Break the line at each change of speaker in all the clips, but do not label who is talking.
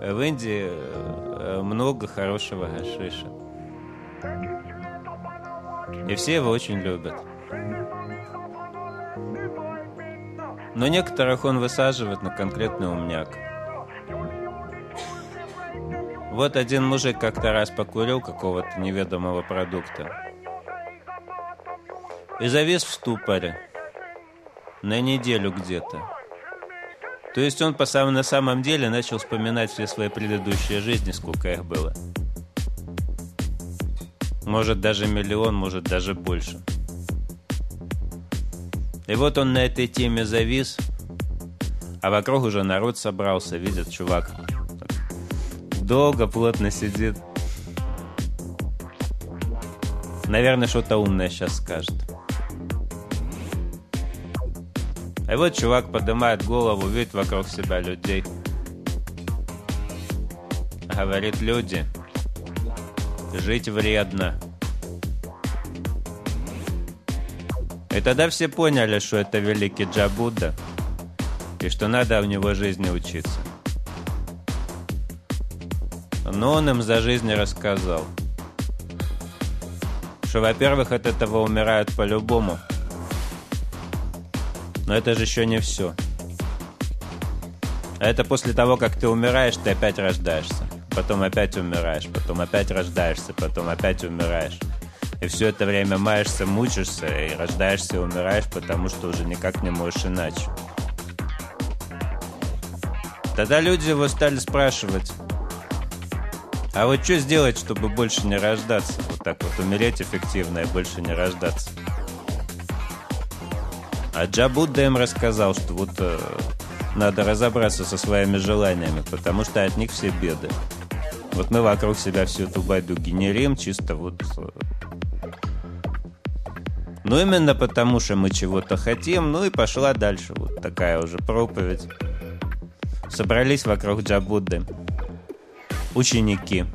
в Индии много хорошего гашиша. И все его очень любят. Но некоторых он высаживает на конкретный умняк. Вот один мужик как-то раз покурил какого-то неведомого продукта и завис в ступоре на неделю где-то. То есть он на самом деле начал вспоминать все свои предыдущие жизни, сколько их было. Может даже миллион, может даже больше. И вот он на этой теме завис, а вокруг уже народ собрался, видит, чувак долго, плотно сидит. Наверное, что-то умное сейчас скажет. И вот чувак поднимает голову, видит вокруг себя людей. Говорит: люди, жить вредно. И тогда все поняли, что это великий Джа-Будда, и что надо у него жизни учиться. Но он им за жизнь рассказал, что, во-первых, от этого умирают по-любому. Но это же еще не все. А это после того, как ты умираешь, ты опять рождаешься. Потом опять умираешь, потом опять рождаешься, потом опять умираешь. И все это время маешься, мучишься, и рождаешься и умираешь, потому что уже никак не можешь иначе. Тогда люди его стали спрашивать: а вот что сделать, чтобы больше не рождаться? Вот так вот умереть эффективно и больше не рождаться. А Джа-Будда им рассказал, что вот надо разобраться со своими желаниями, потому что от них все беды. Вот мы вокруг себя всю эту байду генерим, чисто вот... Ну, именно потому, что мы чего-то хотим, ну и пошла дальше. Вот такая уже проповедь. Собрались вокруг Джа-Будды ученики.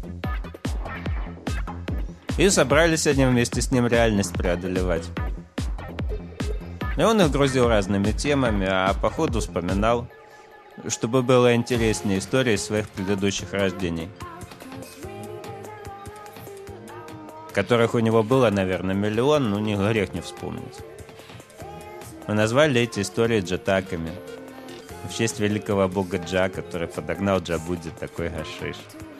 И собрались они вместе с ним реальность преодолевать. И он их грузил разными темами, а по ходу вспоминал, чтобы было интереснее, истории своих предыдущих рождений, которых у него было, наверное, миллион, но не грех не вспомнить. Мы назвали эти истории джатаками в честь великого бога Джа, который подогнал Джа-Будде такой гашиш.